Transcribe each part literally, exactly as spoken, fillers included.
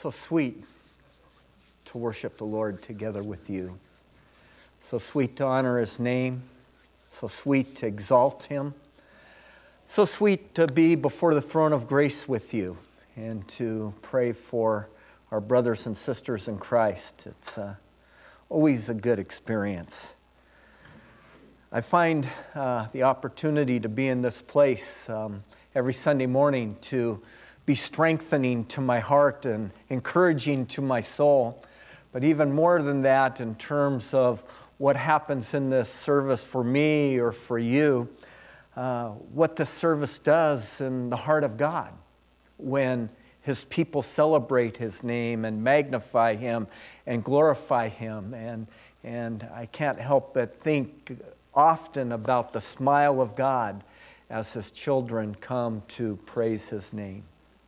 So sweet to worship the Lord together with you. So sweet to honor His name. So sweet to exalt Him. So sweet to be before the throne of grace with you and to pray for our brothers and sisters in Christ. It's uh, always a good experience. I find uh, the opportunity to be in this place um, every Sunday morning to be strengthening to my heart and encouraging to my soul. But even more than that, in terms of what happens in this service for me or for you, uh, what the service does in the heart of God when His people celebrate His name and magnify Him and glorify Him. And, and I can't help but think often about the smile of God as His children come to praise His name.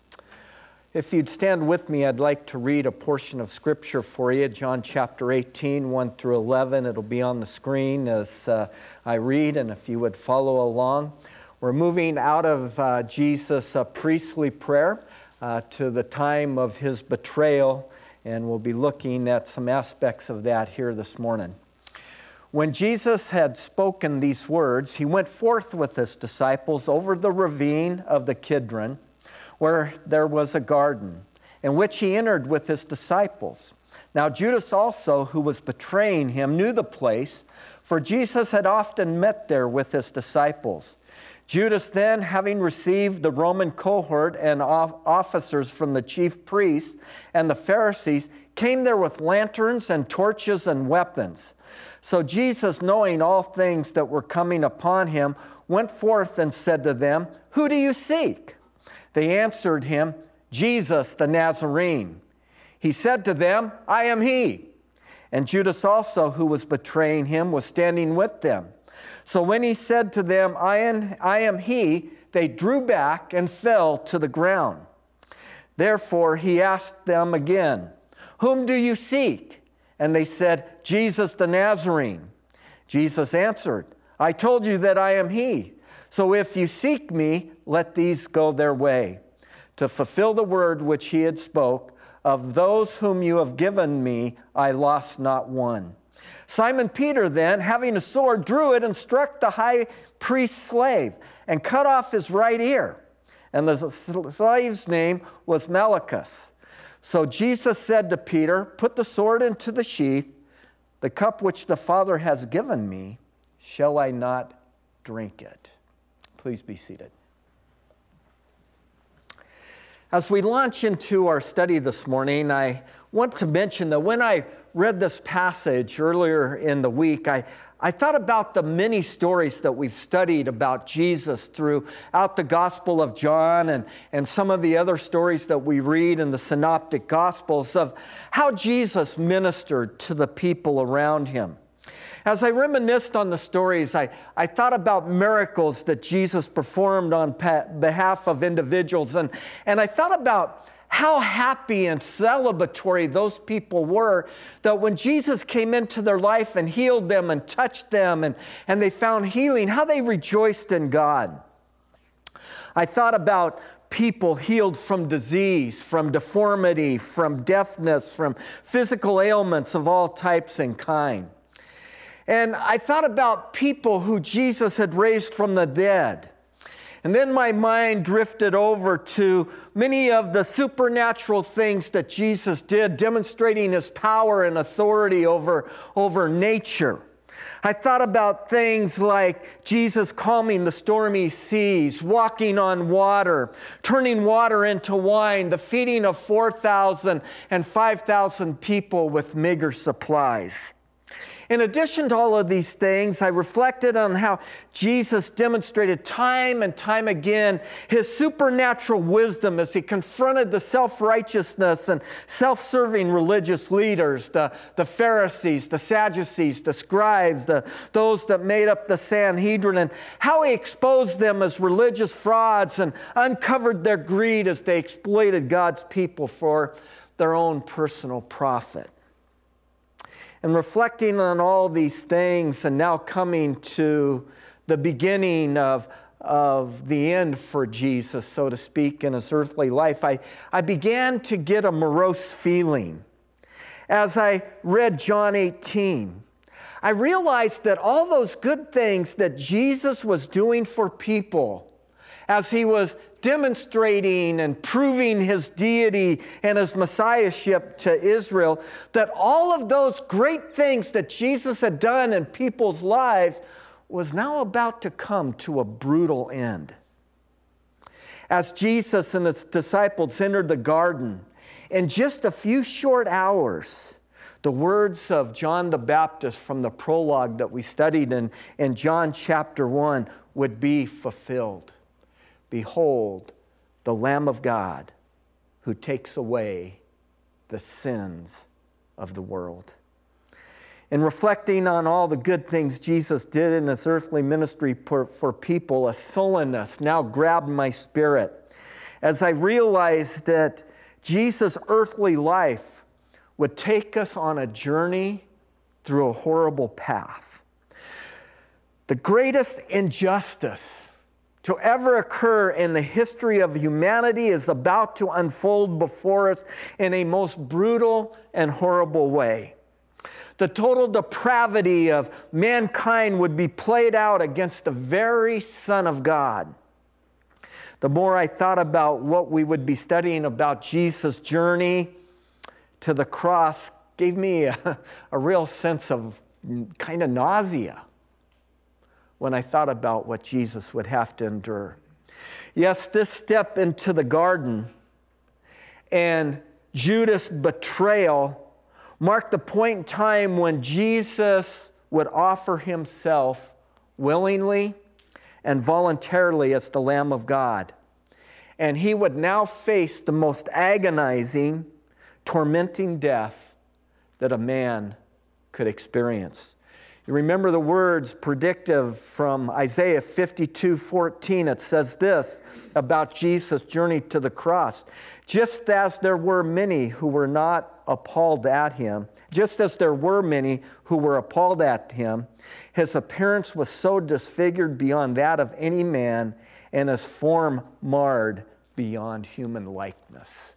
If you'd stand with me, I'd like to read a portion of Scripture for you, John chapter eighteen, one through eleven. It'll be on the screen as uh, I read, and if you would follow along. We're moving out of uh, Jesus' uh, priestly prayer uh, to the time of His betrayal, and we'll be looking at some aspects of that here this morning. When Jesus had spoken these words, He went forth with His disciples over the ravine of the Kidron, where there was a garden, in which He entered with His disciples. Now Judas also, who was betraying Him, knew the place, for Jesus had often met there with His disciples. Judas then, having received the Roman cohort and officers from the chief priests and the Pharisees, came there with lanterns and torches and weapons. So Jesus, knowing all things that were coming upon Him, went forth and said to them, "Who do you seek?" They answered Him, "Jesus the Nazarene." He said to them, "I am He." And Judas also, who was betraying Him, was standing with them. So when He said to them, I am, I am He, they drew back and fell to the ground. Therefore He asked them again, "Whom do you seek?" And they said, "Jesus the Nazarene." Jesus answered, "I told you that I am He. So if you seek me, let these go their way, to fulfill the word which He had spoke, of those whom you have given me, I lost not one." Simon Peter then, having a sword, drew it and struck the high priest's slave and cut off his right ear. And the slave's name was Malchus. So Jesus said to Peter, "Put the sword into the sheath. The cup which the Father has given me, shall I not drink it?" Please be seated. As we launch into our study this morning, I want to mention that when I read this passage earlier in the week, I, I thought about the many stories that we've studied about Jesus throughout the Gospel of John and, and some of the other stories that we read in the Synoptic Gospels of how Jesus ministered to the people around Him. As I reminisced on the stories, I, I thought about miracles that Jesus performed on pa- behalf of individuals, and, and I thought about how happy and celebratory those people were that when Jesus came into their life and healed them and touched them and, and they found healing, how they rejoiced in God. I thought about people healed from disease, from deformity, from deafness, from physical ailments of all types and kind. And I thought about people who Jesus had raised from the dead. And then my mind drifted over to many of the supernatural things that Jesus did, demonstrating His power and authority over, over nature. I thought about things like Jesus calming the stormy seas, walking on water, turning water into wine, the feeding of four thousand and five thousand people with meager supplies. In addition to all of these things, I reflected on how Jesus demonstrated time and time again His supernatural wisdom as He confronted the self-righteousness and self-serving religious leaders, the, the Pharisees, the Sadducees, the scribes, the, those that made up the Sanhedrin, and how He exposed them as religious frauds and uncovered their greed as they exploited God's people for their own personal profit. And reflecting on all these things and now coming to the beginning of of the end for Jesus, so to speak, in his earthly life, I, I began to get a morose feeling. As I read John eighteen, I realized that all those good things that Jesus was doing for people, as he was demonstrating and proving his deity and his messiahship to Israel, that all of those great things that Jesus had done in people's lives was now about to come to a brutal end. As Jesus and his disciples entered the garden, in just a few short hours, the words of John the Baptist from the prologue that we studied in, in John chapter one would be fulfilled. Behold, the Lamb of God who takes away the sins of the world. In reflecting on all the good things Jesus did in his earthly ministry for, for people, a sullenness now grabbed my spirit as I realized that Jesus' earthly life would take us on a journey through a horrible path. The greatest injustice to ever occur in the history of humanity is about to unfold before us in a most brutal and horrible way. The total depravity of mankind would be played out against the very Son of God. The more I thought about what we would be studying about Jesus' journey to the cross, gave me a, a real sense of kind of nausea when I thought about what Jesus would have to endure. Yes, this step into the garden and Judas' betrayal marked the point in time when Jesus would offer himself willingly and voluntarily as the Lamb of God. And he would now face the most agonizing, tormenting death that a man could experience. You remember the words predictive from Isaiah fifty-two fourteen. It says this about Jesus' journey to the cross. Just as there were many who were not appalled at him, just as there were many who were appalled at him, his appearance was so disfigured beyond that of any man, and his form marred beyond human likeness.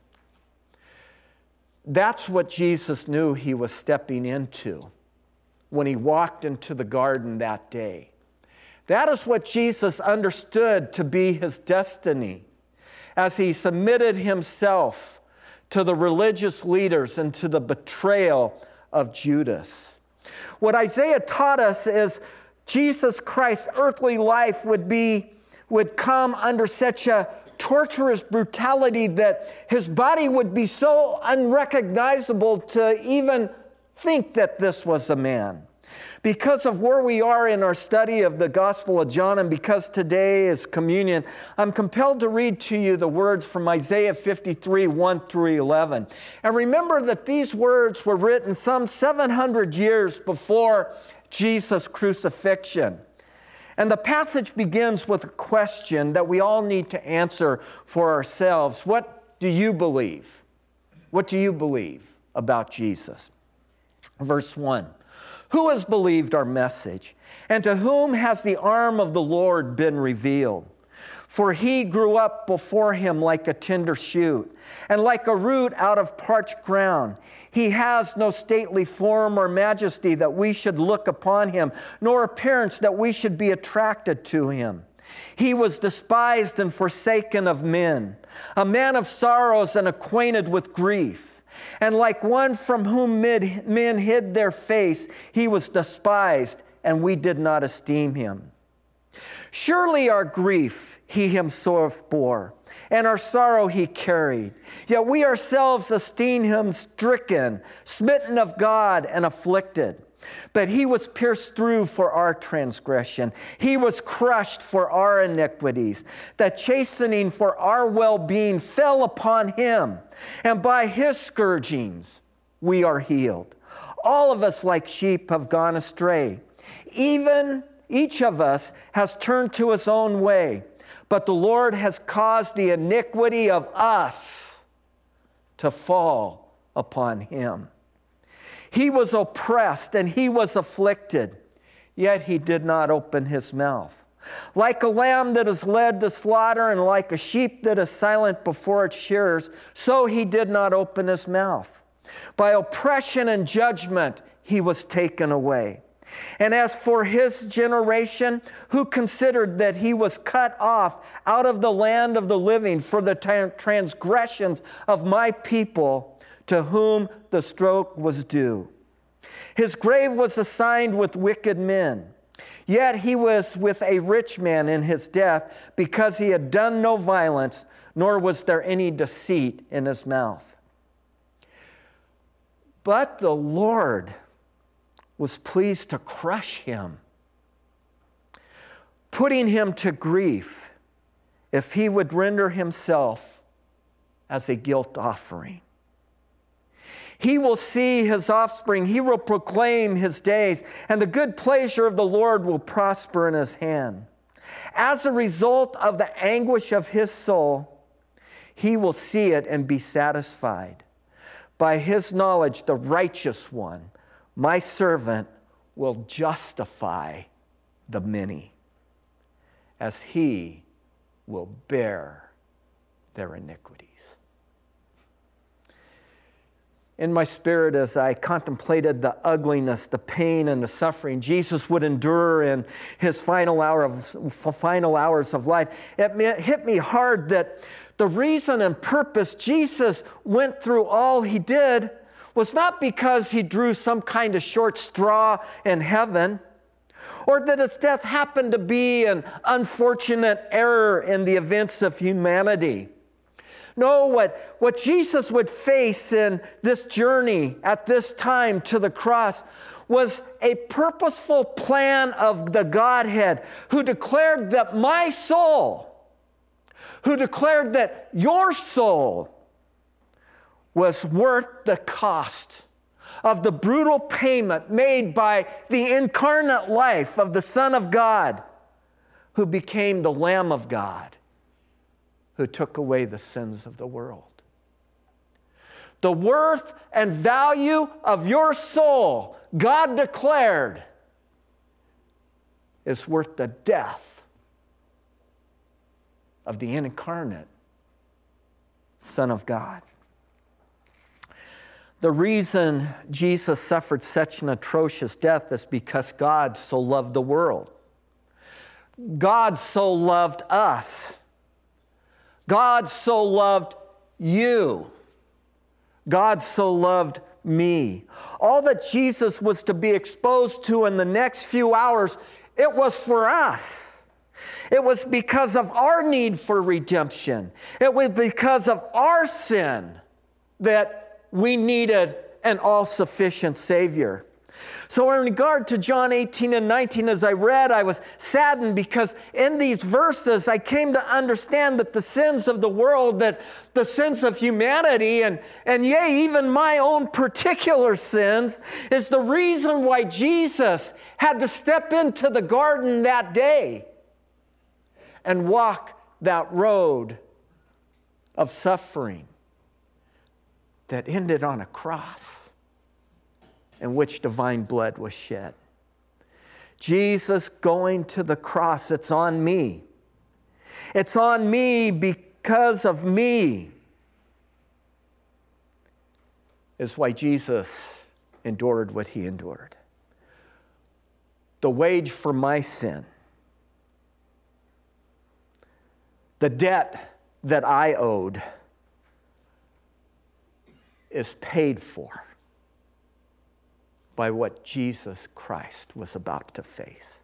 That's what Jesus knew he was stepping into when he walked into the garden that day. That is what Jesus understood to be his destiny as he submitted himself to the religious leaders and to the betrayal of Judas. What Isaiah taught us is Jesus Christ's earthly life would be, would come under such a torturous brutality that his body would be so unrecognizable to even think that this was a man. Because of where we are in our study of the Gospel of John, and because today is communion, I'm compelled to read to you the words from Isaiah fifty-three, one through eleven. And remember that these words were written some seven hundred years before Jesus' crucifixion. And the passage begins with a question that we all need to answer for ourselves. What do you believe? What do you believe about Jesus? Verse one. Who has believed our message? And to whom has the arm of the Lord been revealed? For he grew up before him like a tender shoot, and like a root out of parched ground. He has no stately form or majesty that we should look upon him, nor appearance that we should be attracted to him. He was despised and forsaken of men, a man of sorrows and acquainted with grief. And like one from whom men hid their face, he was despised, and we did not esteem him. Surely our grief he himself bore, and our sorrow he carried. Yet we ourselves esteem him stricken, smitten of God, and afflicted. But he was pierced through for our transgression. He was crushed for our iniquities. The chastening for our well-being fell upon him. And by his scourgings we are healed. All of us like sheep have gone astray. Even each of us has turned to his own way. But the Lord has caused the iniquity of us to fall upon him. He was oppressed and he was afflicted, yet he did not open his mouth. Like a lamb that is led to slaughter, and like a sheep that is silent before its shearers, so he did not open his mouth. By oppression and judgment he was taken away. And as for his generation, who considered that he was cut off out of the land of the living for the transgressions of my people, to whom the stroke was due. His grave was assigned with wicked men. Yet he was with a rich man in his death, because he had done no violence, nor was there any deceit in his mouth. But the Lord was pleased to crush him, putting him to grief, if he would render himself as a guilt offering. He will see his offspring, he will proclaim his days, and the good pleasure of the Lord will prosper in his hand. As a result of the anguish of his soul, he will see it and be satisfied. By his knowledge, the righteous one, my servant, will justify the many, as he will bear their iniquities. In my spirit, as I contemplated the ugliness, the pain, and the suffering Jesus would endure in his final hour of, final hours of life, it hit me hard that the reason and purpose Jesus went through all he did was not because he drew some kind of short straw in heaven, or that his death happened to be an unfortunate error in the events of humanity. No, what, what Jesus would face in this journey at this time to the cross was a purposeful plan of the Godhead, who declared that my soul, who declared that your soul was worth the cost of the brutal payment made by the incarnate life of the Son of God, who became the Lamb of God, who took away the sins of the world. The worth and value of your soul, God declared, is worth the death of the incarnate Son of God. The reason Jesus suffered such an atrocious death is because God so loved the world. God so loved us. God so loved you. God so loved me. All that Jesus was to be exposed to in the next few hours, it was for us. It was because of our need for redemption. It was because of our sin that we needed an all-sufficient Savior. So in regard to John eighteen and nineteen, as I read, I was saddened because in these verses I came to understand that the sins of the world, that the sins of humanity, and, and yea, even my own particular sins, is the reason why Jesus had to step into the garden that day and walk that road of suffering that ended on a cross in which divine blood was shed. Jesus going to the cross, it's on me. It's on me because of me, is why Jesus endured what he endured. The wage for my sin, the debt that I owed, is paid for by what Jesus Christ was about to face.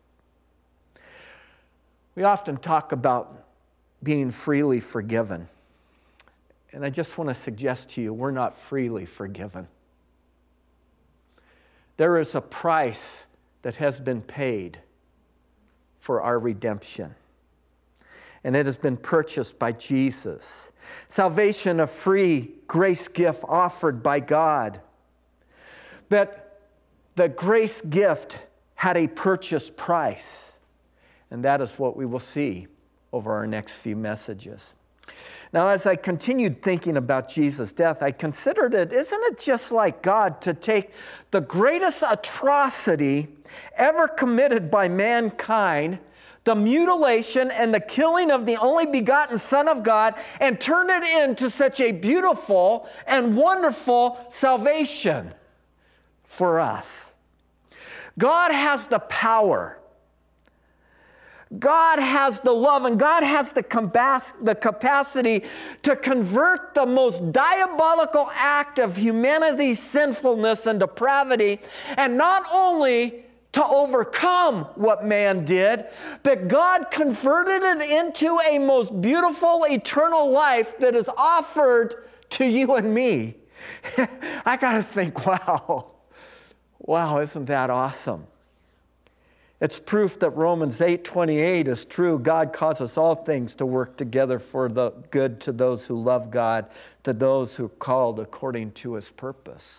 We often talk about being freely forgiven. And I just want to suggest to you, we're not freely forgiven. There is a price that has been paid for our redemption. And it has been purchased by Jesus. Salvation, a free grace gift offered by God. But the grace gift had a purchase price. And that is what we will see over our next few messages. Now, as I continued thinking about Jesus' death, I considered it, isn't it just like God to take the greatest atrocity ever committed by mankind, the mutilation and the killing of the only begotten Son of God and turned it into such a beautiful and wonderful salvation for us. God has the power. God has the love, and God has the capacity to convert the most diabolical act of humanity's sinfulness and depravity, and not only to overcome what man did, but God converted it into a most beautiful eternal life that is offered to you and me. I got to think, wow, wow, isn't that awesome? It's proof that Romans eight twenty-eight is true. God causes all things to work together for the good to those who love God, to those who are called according to his purpose.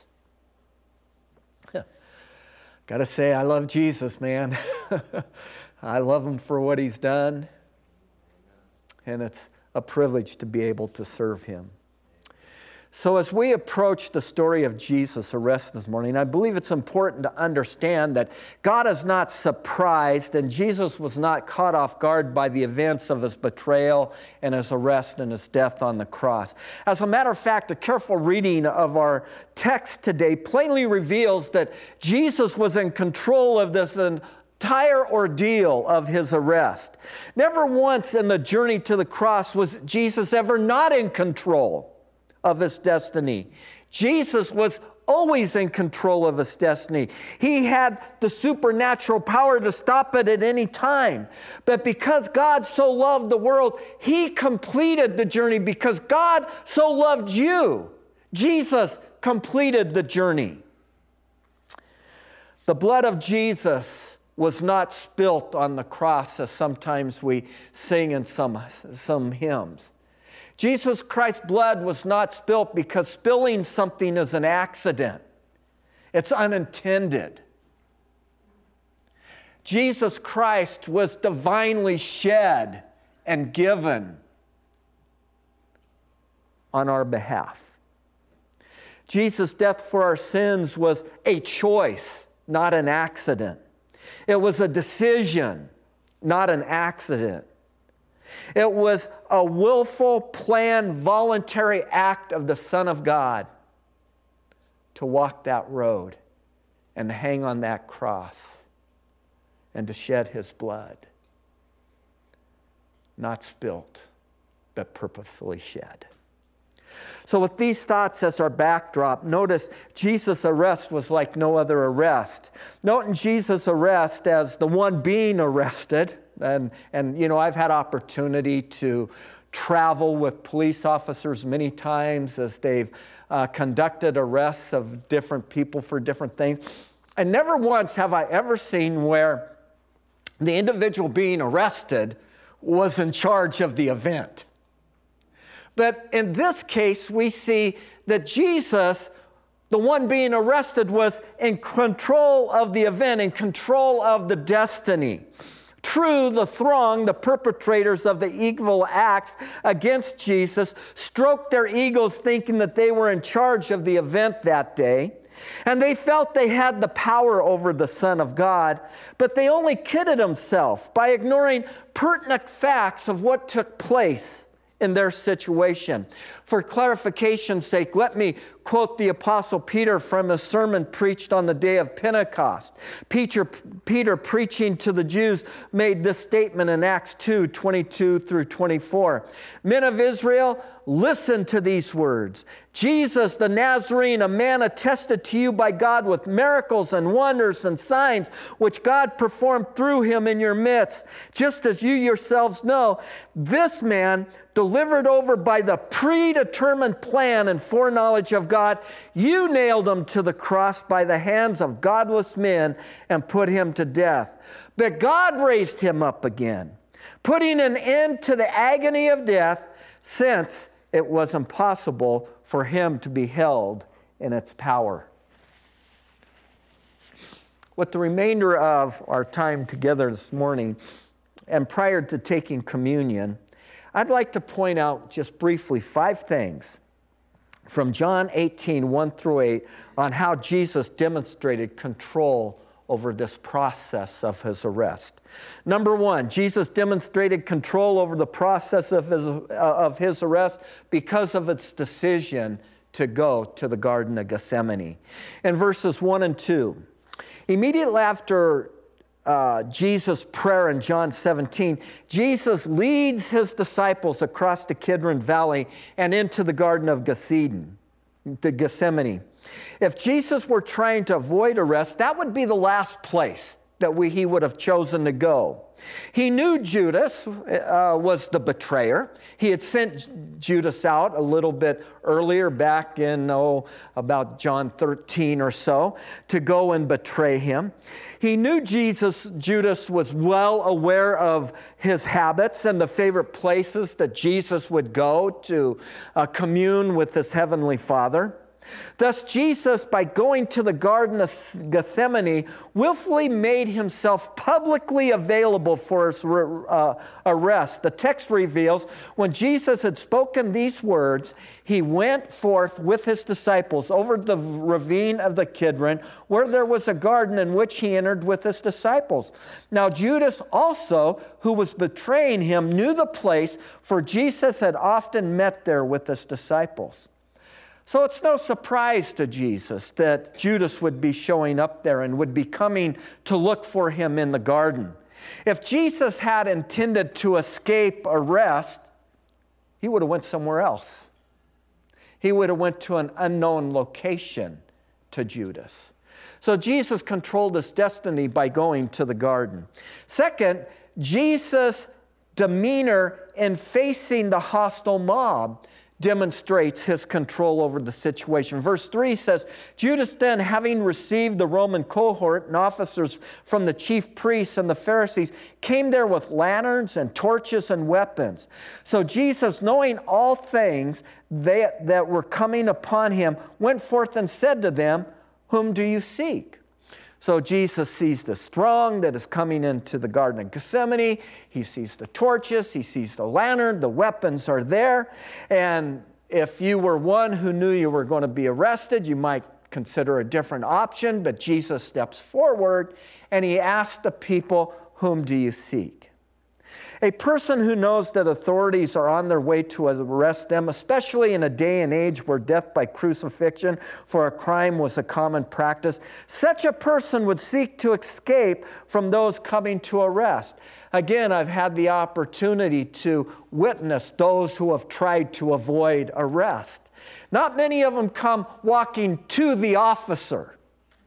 Got to say, I love Jesus, man. I love him for what he's done. And it's a privilege to be able to serve him. So as we approach the story of Jesus' arrest this morning, I believe it's important to understand that God is not surprised, and Jesus was not caught off guard by the events of his betrayal and his arrest and his death on the cross. As a matter of fact, a careful reading of our text today plainly reveals that Jesus was in control of this entire ordeal of his arrest. Never once in the journey to the cross was Jesus ever not in control of his destiny. Jesus was always in control of his destiny. He had the supernatural power to stop it at any time. But because God so loved the world, he completed the journey. Because God so loved you, Jesus completed the journey. The blood of Jesus was not spilt on the cross, as sometimes we sing in some, some hymns. Jesus Christ's blood was not spilt because spilling something is an accident. It's unintended. Jesus Christ was divinely shed and given on our behalf. Jesus' death for our sins was a choice, not an accident. It was a decision, not an accident. It was a willful, planned, voluntary act of the Son of God to walk that road and to hang on that cross and to shed his blood. Not spilt, but purposefully shed. So with these thoughts as our backdrop, notice Jesus' arrest was like no other arrest. Note in Jesus' arrest as the one being arrested, and, and you know, I've had opportunity to travel with police officers many times as they've uh, conducted arrests of different people for different things. And never once have I ever seen where the individual being arrested was in charge of the event. But in this case, we see that Jesus, the one being arrested, was in control of the event, in control of the destiny. True, the throng, the perpetrators of the evil acts against Jesus, stroked their egos thinking that they were in charge of the event that day. And they felt they had the power over the Son of God, but they only kidded themselves by ignoring pertinent facts of what took place in their situation. For clarification's sake, let me quote the Apostle Peter from his sermon preached on the day of Pentecost. Peter, Peter preaching to the Jews, made this statement in Acts two, twenty-two through twenty-four. Men of Israel, listen to these words. Jesus the Nazarene, a man attested to you by God with miracles and wonders and signs, which God performed through him in your midst. Just as you yourselves know, this man, delivered over by the predetermined plan and foreknowledge of God, you nailed him to the cross by the hands of godless men and put him to death. But God raised him up again, putting an end to the agony of death, since it was impossible for him to be held in its power. With the remainder of our time together this morning, and prior to taking communion, I'd like to point out just briefly five things from John eighteen, one through eight, on how Jesus demonstrated control over this process of his arrest. Number one, Jesus demonstrated control over the process of his, uh, of his arrest because of its decision to go to the Garden of Gethsemane. In verses one and two, immediately after uh, Jesus' prayer in John seventeen, Jesus leads his disciples across the Kidron Valley and into the Garden of Gethsemane. The Gethsemane. If Jesus were trying to avoid arrest, that would be the last place that we, he would have chosen to go. He knew Judas uh, was the betrayer. He had sent Judas out a little bit earlier, back in, oh, about John thirteen or so, to go and betray him. He knew Jesus, Judas was well aware of his habits and the favorite places that Jesus would go to uh, commune with his heavenly Father. Thus, Jesus, by going to the Garden of Gethsemane, willfully made himself publicly available for his uh, arrest. The text reveals, when Jesus had spoken these words, he went forth with his disciples over the ravine of the Kidron, where there was a garden in which he entered with his disciples. Now, Judas also, who was betraying him, knew the place, for Jesus had often met there with his disciples. So it's no surprise to Jesus that Judas would be showing up there and would be coming to look for him in the garden. If Jesus had intended to escape arrest, he would have went somewhere else. He would have went to an unknown location to Judas. So Jesus controlled his destiny by going to the garden. Second, Jesus' demeanor in facing the hostile mob demonstrates his control over the situation. Verse three says, Judas then, having received the Roman cohort and officers from the chief priests and the Pharisees, came there with lanterns and torches and weapons. So Jesus, knowing all things they, that were coming upon him, went forth and said to them, "Whom do you seek?" So Jesus sees the throng that is coming into the Garden of Gethsemane. He sees the torches. He sees the lantern. The weapons are there. And if you were one who knew you were going to be arrested, you might consider a different option. But Jesus steps forward and he asks the people, "Whom do you seek?" A person who knows that authorities are on their way to arrest them, especially in a day and age where death by crucifixion for a crime was a common practice, such a person would seek to escape from those coming to arrest. Again, I've had the opportunity to witness those who have tried to avoid arrest. Not many of them come walking to the officer.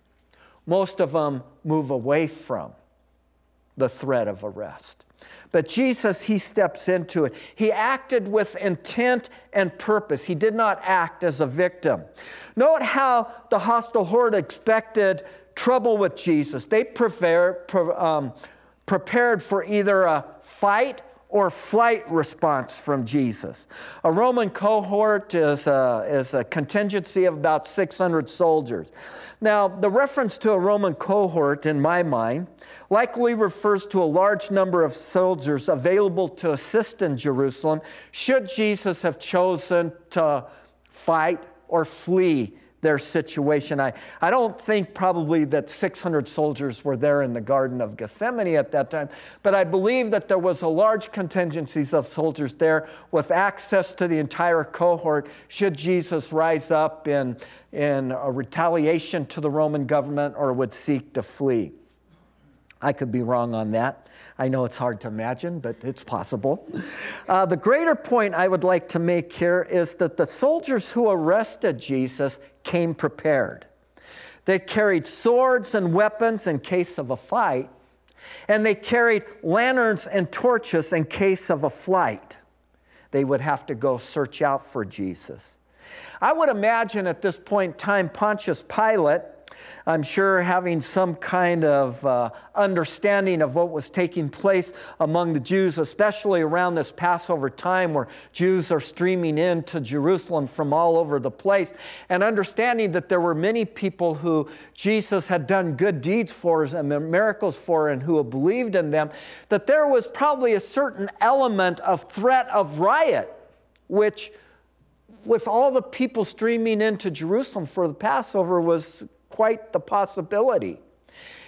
Most of them move away from the threat of arrest. But Jesus, he steps into it. He acted with intent and purpose. He did not act as a victim. Note how the hostile horde expected trouble with Jesus. They prepare, um, prepared for either a fight or flight response from Jesus. A Roman cohort is a, is a contingency of about six hundred soldiers. Now, the reference to a Roman cohort, in my mind, likely refers to a large number of soldiers available to assist in Jerusalem should Jesus have chosen to fight or flee their situation. I, I don't think probably that six hundred soldiers were there in the Garden of Gethsemane at that time, but I believe that there was a large contingency of soldiers there with access to the entire cohort should Jesus rise up in, in a retaliation to the Roman government or would seek to flee. I could be wrong on that. I know it's hard to imagine, but it's possible. Uh, the greater point I would like to make here is that the soldiers who arrested Jesus came prepared. They carried swords and weapons in case of a fight, and they carried lanterns and torches in case of a flight. They would have to go search out for Jesus. I would imagine at this point in time, Pontius Pilate, I'm sure having some kind of uh, understanding of what was taking place among the Jews, especially around this Passover time where Jews are streaming into Jerusalem from all over the place, and understanding that there were many people who Jesus had done good deeds for and miracles for and who had believed in them, that there was probably a certain element of threat of riot, which with all the people streaming into Jerusalem for the Passover was quite the possibility.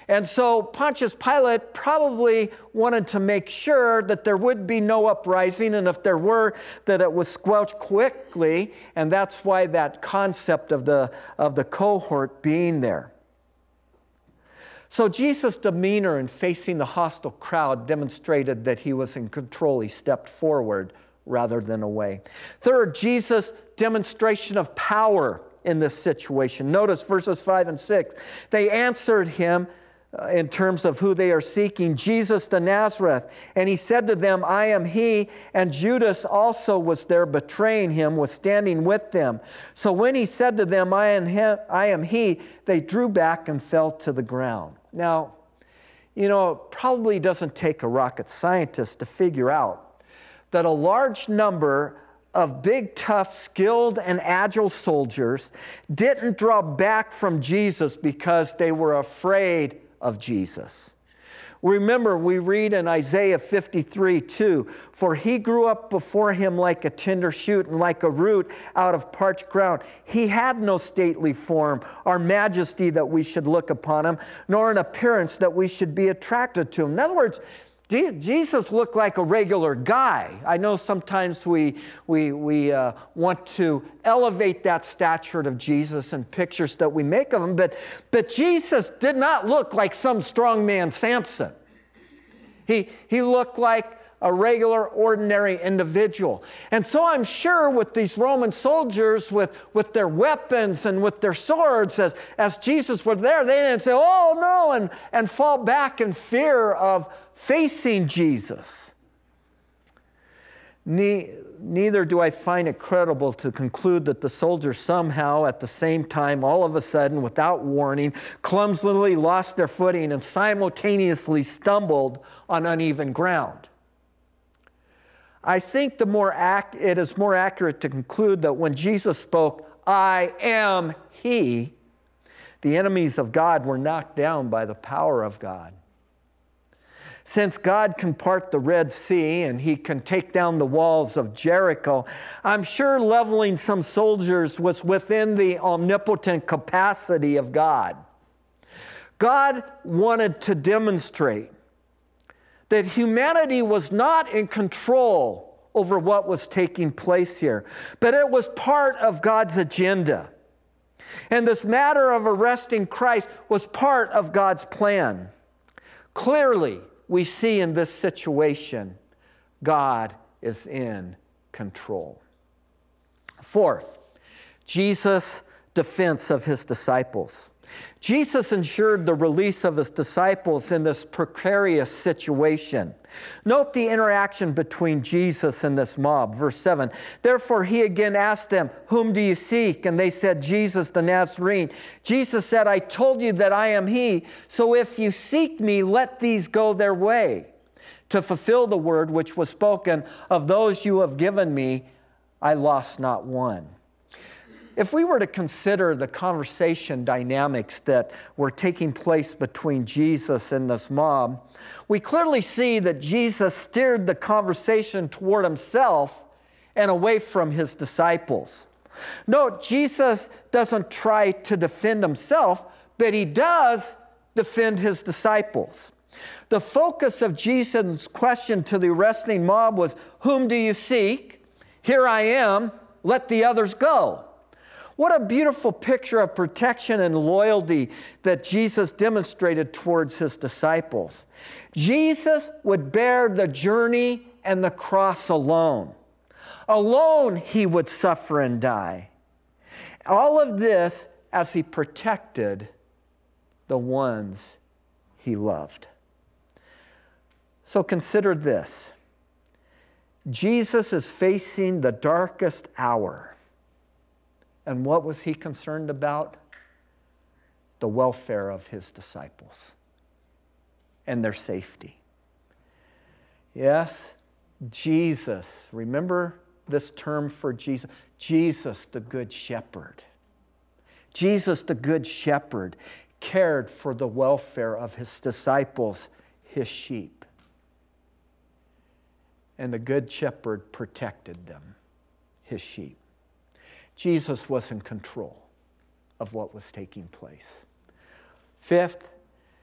And so Pontius Pilate probably wanted to make sure that there would be no uprising, and if there were, that it was squelched quickly, and that's why that concept of the, of the cohort being there. So Jesus' demeanor in facing the hostile crowd demonstrated that he was in control. He stepped forward rather than away. Third, Jesus' demonstration of power in this situation. Notice verses five and six. They answered him uh, in terms of who they are seeking, Jesus the Nazareth. And he said to them, I am he. And Judas also was there betraying him, was standing with them. So when he said to them, I am, him, I am he, they drew back and fell to the ground. Now, you know, it probably doesn't take a rocket scientist to figure out that a large number of big, tough, skilled, and agile soldiers didn't draw back from Jesus because they were afraid of Jesus. Remember, we read in Isaiah fifty-three, two, for he grew up before him like a tender shoot and like a root out of parched ground. He had no stately form or majesty that we should look upon him, nor an appearance that we should be attracted to him. In other words, Jesus looked like a regular guy. I know sometimes we, we, we uh, want to elevate that stature of Jesus in pictures that we make of him, but, but Jesus did not look like some strong man Samson. He, he looked like a regular, ordinary individual. And so I'm sure with these Roman soldiers, with, with their weapons and with their swords, as, as Jesus was there, they didn't say, oh no, and, and fall back in fear of facing Jesus. Ne- neither do I find it credible to conclude that the soldiers somehow, at the same time, all of a sudden, without warning, clumsily lost their footing and simultaneously stumbled on uneven ground. I think the more ac- it is more accurate to conclude that when Jesus spoke, I am he, the enemies of God were knocked down by the power of God. Since God can part the Red Sea and he can take down the walls of Jericho, I'm sure leveling some soldiers was within the omnipotent capacity of God. God wanted to demonstrate that humanity was not in control over what was taking place here, but it was part of God's agenda. And this matter of arresting Christ was part of God's plan. Clearly, we see in this situation, God is in control. Fourth, Jesus' defense of his disciples. Jesus ensured the release of his disciples in this precarious situation. Note the interaction between Jesus and this mob. Verse seven, therefore he again asked them, whom do you seek? And they said, Jesus the Nazarene. Jesus said, I told you that I am he. So if you seek me, let these go their way. To fulfill the word which was spoken, of those you have given me, I lost not one. If we were to consider the conversation dynamics that were taking place between Jesus and this mob, we clearly see that Jesus steered the conversation toward himself and away from his disciples. Note, Jesus doesn't try to defend himself, but he does defend his disciples. The focus of Jesus' question to the arresting mob was, whom do you seek? Here I am, let the others go. What a beautiful picture of protection and loyalty that Jesus demonstrated towards his disciples. Jesus would bear the journey and the cross alone. Alone he would suffer and die. All of this as he protected the ones he loved. So consider this. Jesus is facing the darkest hour. And what was he concerned about? The welfare of his disciples and their safety. Yes, Jesus. Remember this term for Jesus? Jesus, the Good Shepherd. Jesus, the Good Shepherd, cared for the welfare of his disciples, his sheep. And the Good Shepherd protected them, his sheep. Jesus was in control of what was taking place. Fifth,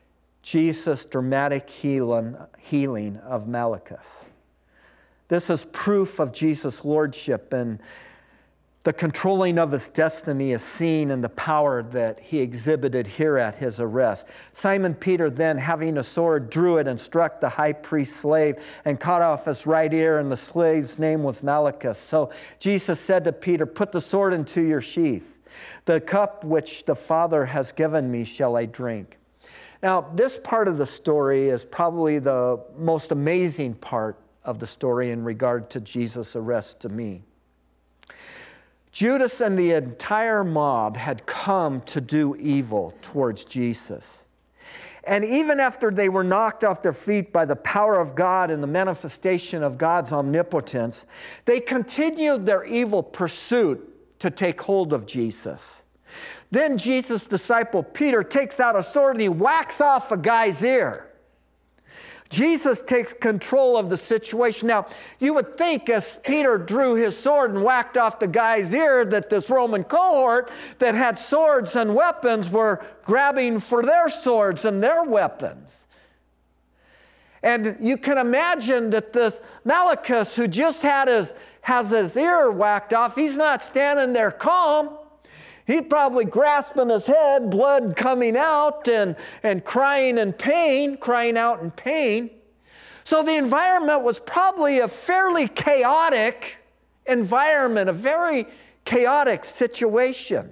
Jesus' dramatic healing, healing of Malchus. This is proof of Jesus' lordship, and the controlling of his destiny is seen in the power that he exhibited here at his arrest. Simon Peter then, having a sword, drew it and struck the high priest's slave and cut off his right ear, and the slave's name was Malchus. So Jesus said to Peter, "Put the sword into your sheath. The cup which the Father has given me shall I drink." Now, this part of the story is probably the most amazing part of the story in regard to Jesus' arrest to me. Judas and the entire mob had come to do evil towards Jesus. And even after they were knocked off their feet by the power of God and the manifestation of God's omnipotence, they continued their evil pursuit to take hold of Jesus. Then Jesus' disciple Peter takes out a sword and he whacks off a guy's ear. Jesus takes control of the situation. Now, you would think as Peter drew his sword and whacked off the guy's ear that this Roman cohort that had swords and weapons were grabbing for their swords and their weapons. And you can imagine that this Malchus, who just had his, has his ear whacked off, he's not standing there calm. He's probably grasping his head, blood coming out, and, and crying in pain, crying out in pain. So the environment was probably a fairly chaotic environment, a very chaotic situation.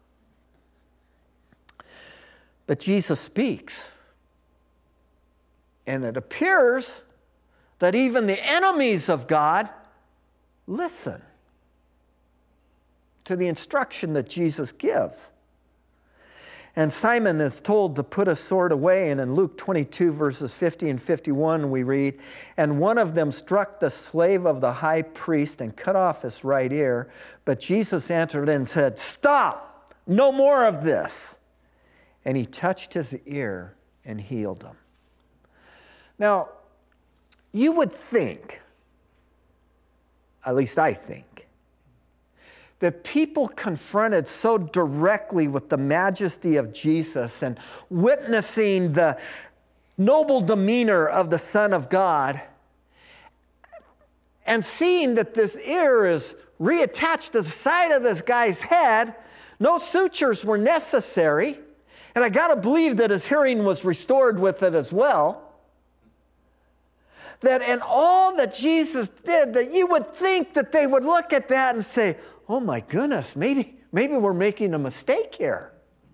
But Jesus speaks. And it appears that even the enemies of God listen to the instruction that Jesus gives. And Simon is told to put his sword away, and in Luke twenty-two, verses fifty and fifty-one, we read, "And one of them struck the slave of the high priest and cut off his right ear. But Jesus answered and said, 'Stop, no more of this.' And he touched his ear and healed him." Now, you would think, at least I think, that people confronted so directly with the majesty of Jesus and witnessing the noble demeanor of the Son of God and seeing that this ear is reattached to the side of this guy's head, no sutures were necessary, and I got to believe that his hearing was restored with it as well. That in all that Jesus did, that you would think that they would look at that and say, "Oh my goodness, maybe, maybe we're making a mistake here.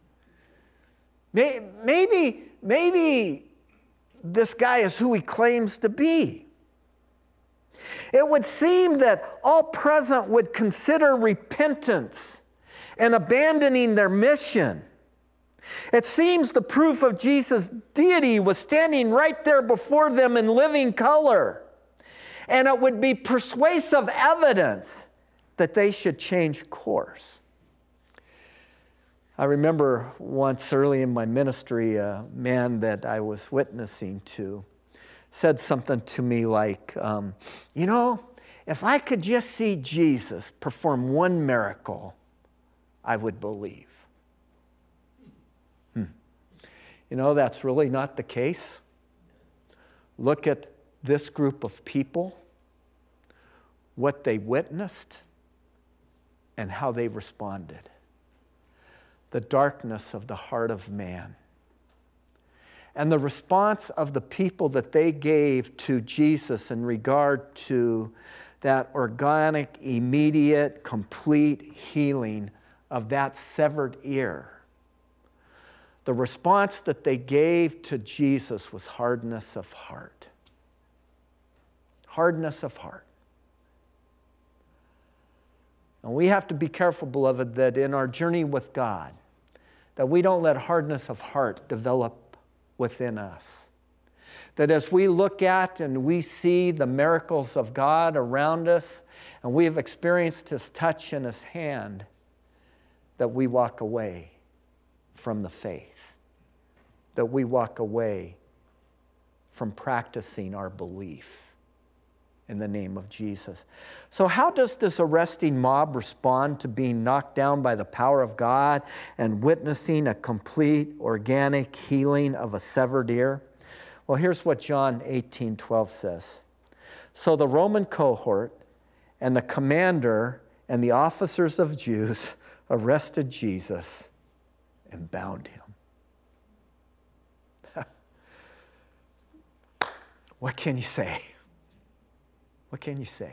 Maybe, maybe this guy is who he claims to be." It would seem that all present would consider repentance and abandoning their mission. It seems the proof of Jesus' deity was standing right there before them in living color. And it would be persuasive evidence that they should change course. I remember once early in my ministry, a man that I was witnessing to said something to me like, um, you know, if I could just see Jesus perform one miracle, I would believe. Hmm. You know, that's really not the case. Look at this group of people, what they witnessed, and how they responded. The darkness of the heart of man. And the response of the people that they gave to Jesus in regard to that organic, immediate, complete healing of that severed ear. The response that they gave to Jesus was hardness of heart. Hardness of heart. And we have to be careful, beloved, that in our journey with God, that we don't let hardness of heart develop within us. That as we look at and we see the miracles of God around us, and we have experienced His touch in His hand, that we walk away from the faith. That we walk away from practicing our belief in the name of Jesus. So how does this arresting mob respond to being knocked down by the power of God and witnessing a complete organic healing of a severed ear? Well, here's what John eighteen twelve says. So the Roman cohort and the commander and the officers of Jews arrested Jesus and bound him. What can you say? What can you say?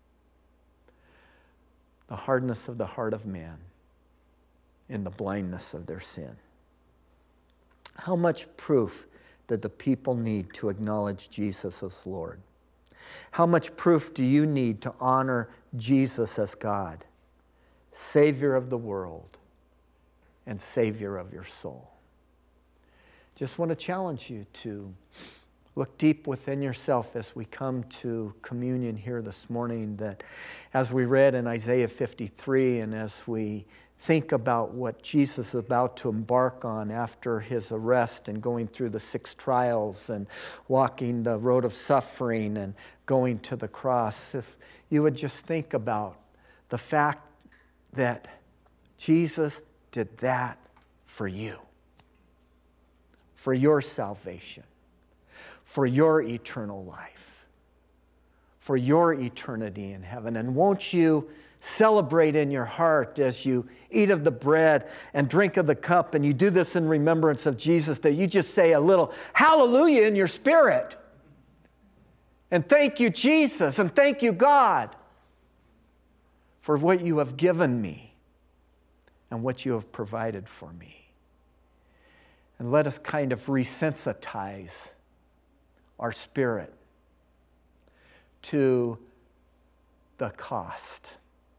The hardness of the heart of man in the blindness of their sin. How much proof did the people need to acknowledge Jesus as Lord? How much proof do you need to honor Jesus as God, Savior of the world and Savior of your soul? Just want to challenge you to look deep within yourself as we come to communion here this morning, that as we read in Isaiah fifty-three and as we think about what Jesus is about to embark on after his arrest and going through the six trials and walking the road of suffering and going to the cross, if you would just think about the fact that Jesus did that for you, for your salvation, for your eternal life, for your eternity in heaven. And won't you celebrate in your heart as you eat of the bread and drink of the cup, and you do this in remembrance of Jesus, that you just say a little hallelujah in your spirit. And thank you, Jesus, and thank you, God, for what you have given me and what you have provided for me. And let us kind of resensitize our spirit to the cost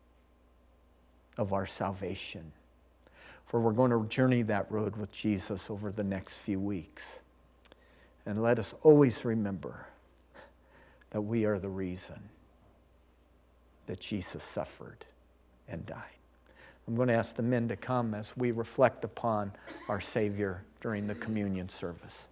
of our salvation. For we're going to journey that road with Jesus over the next few weeks. And let us always remember that we are the reason that Jesus suffered and died. I'm going to ask the men to come as we reflect upon our Savior during the communion service.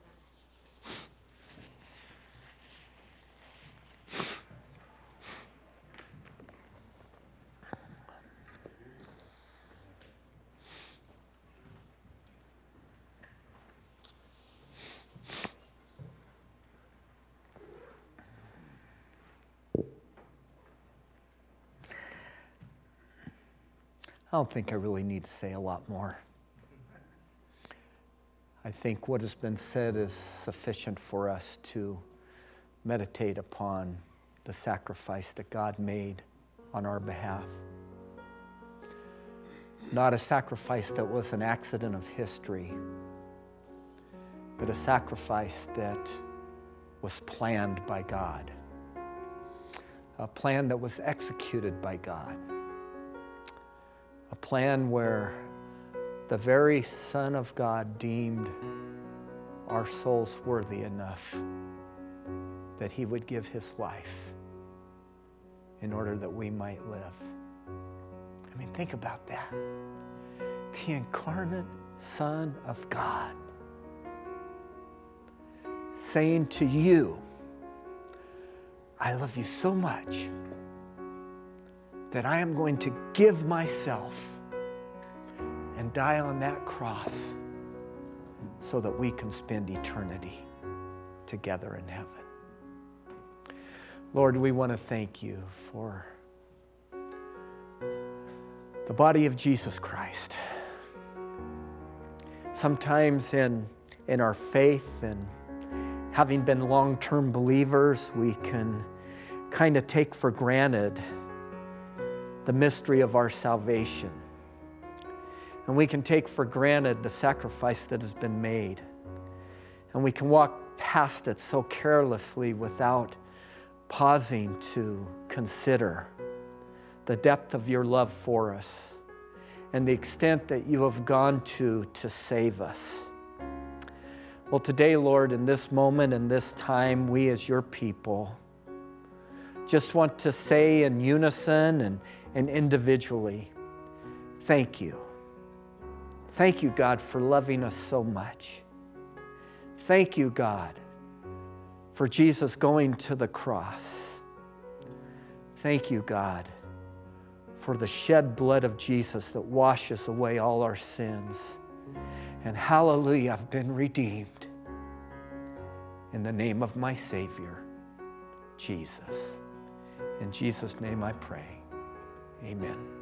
I don't think I really need to say a lot more. I think what has been said is sufficient for us to meditate upon the sacrifice that God made on our behalf. Not a sacrifice that was an accident of history, but a sacrifice that was planned by God. A plan that was executed by God. A plan where the very Son of God deemed our souls worthy enough that he would give his life in order that we might live. I mean, think about that. The incarnate Son of God saying to you, I love you so much that I am going to give myself and die on that cross so that we can spend eternity together in heaven. Lord, we want to thank you for the body of Jesus Christ. Sometimes in, in our faith and having been long-term believers, we can kind of take for granted the mystery of our salvation. And we can take for granted the sacrifice that has been made. And we can walk past it so carelessly without pausing to consider the depth of your love for us and the extent that you have gone to to save us. Well, today, Lord, in this moment, in this time, we as your people just want to say in unison and, and individually, thank you. Thank you, God, for loving us so much. Thank you, God, for Jesus going to the cross Thank you, God, for the shed blood of Jesus that washes away all our sins. And hallelujah, I've been redeemed in the name of my Savior, Jesus. In Jesus' name I pray. Amen.